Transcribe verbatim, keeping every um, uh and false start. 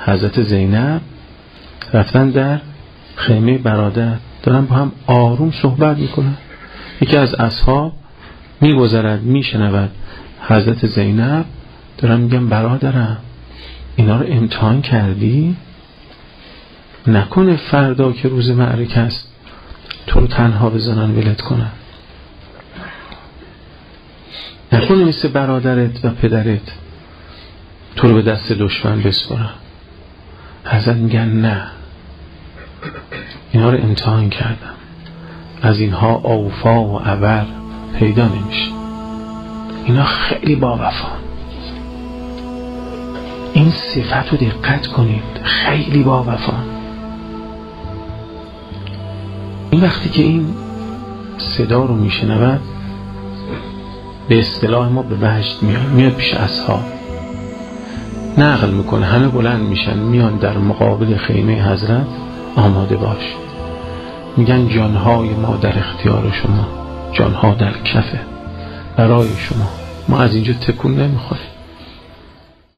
حضرت زینب رفتن در خیمه برادر، دارن با هم آروم صحبت میکنن. یکی از اصحاب میگذرد میشنود حضرت زینب دارن میگن برادرم اینا رو امتحان کردی؟ نکنه فردا که روز معرکه است تو رو تنها بزنن ولت کنن، نکنه مثل برادرت و پدرت تو رو به دست دشمن بسپارن. حضرت میگن نه، اینا رو امتحان کردم، از اینها اوفا و ابر پیدا نمیشه، اینا خیلی با وفا. این صفت رو دقت کنید، خیلی با وفا. این وقتی که این صدا رو میشنود به اصطلاح ما به وجد میاد، میاد پیش اصحاب نقل میکنه، همه بلند میشن میان در مقابل خیمه حضرت آماده باش. میگن جانهای ما در اختیار شما، جانها در کفه برای شما، ما از اینجا تکون نمیخوریم.